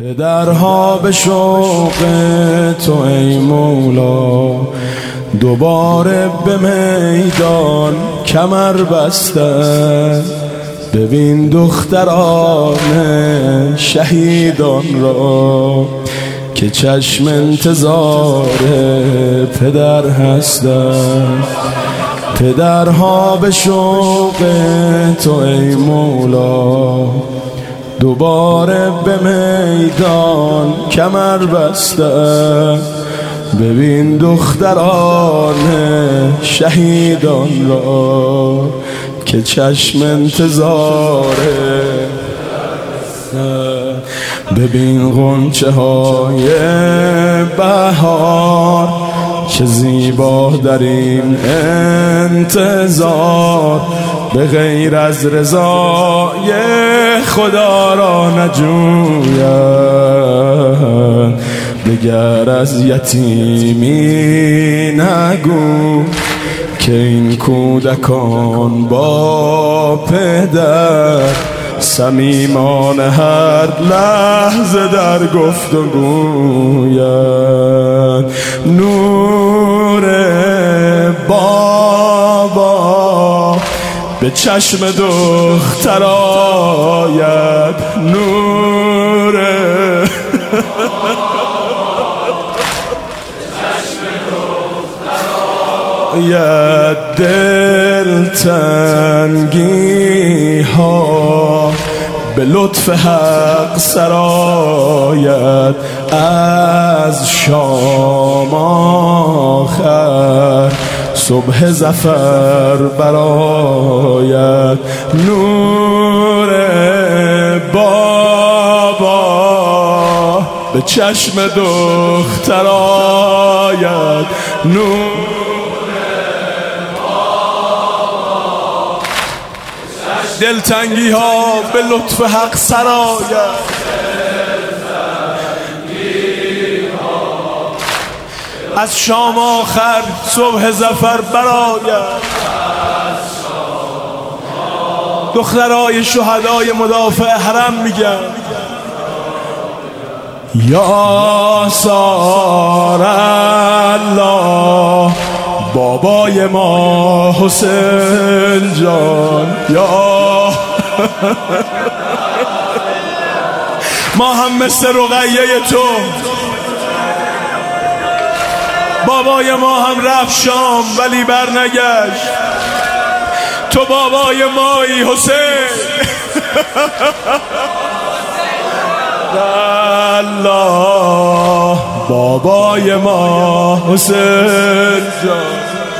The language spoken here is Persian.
پدرها به شوق تو ای مولا دوباره به میدان کمر بسته. ببین دختران شهیدان را که چشم انتظار پدر هستند. پدرها به شوق تو ای مولا دوباره به میدان کمر بسته. ببین دختران شهیدان را که چشم انتظار. ببین غنچه های بهار چه زیبا در این انتظار. به غیر از رضای خدا را نجوید، دگر از یتیمی نگو که این کودکان با پدر صمیمان هر لحظه در گفتگویند. نور بابا به چشم دختر آید، نور آید. دلتنگی ها به لطف حق سرآید، از شام آخر صبح ظفر برآید. نور بابا به چشم دختر آید، نور دلتنگی ها به لطف حق سرآید. از شام آخر صبح ظفر برآید. دخترای شهدای مدافع حرم میگن یا سار الله بابای ما حسین جان، یا ما هم مثل رقیه تو، بابای ما هم رفت شام ولی برنگشت، تو بابای مایی حسین. الله بابای ما حسین جان.